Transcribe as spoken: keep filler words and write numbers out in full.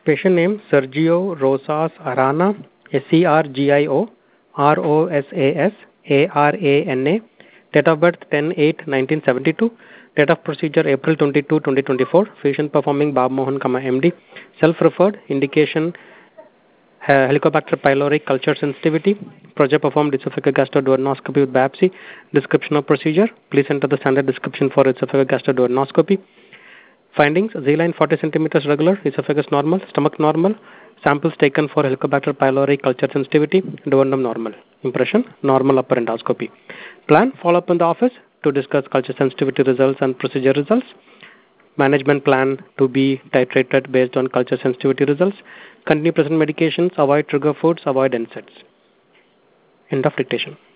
Patient name Sergio Rosas Arana, S E R G I O R O S A S A R A N A. Date of birth ten eight nineteen seventy-two. Date of procedure April twenty-second, twenty twenty-four. Patient performing Bab Mohan, M D. Self-referred. Indication uh, Helicobacter pylori culture sensitivity. Project performed esophageal gastroduodenoscopy with biopsy. Description of procedure. Please enter the standard description for esophageal gastroduodenoscopy. Findings: Z-line forty centimeters regular, esophagus normal, stomach normal. Samples taken for Helicobacter pylori culture sensitivity, duodenum normal. Impression: normal upper endoscopy. Plan: follow up in the office to discuss culture sensitivity results and procedure results. Management plan to be titrated based on culture sensitivity results. Continue present medications, avoid trigger foods, avoid N SAIDs. End of dictation.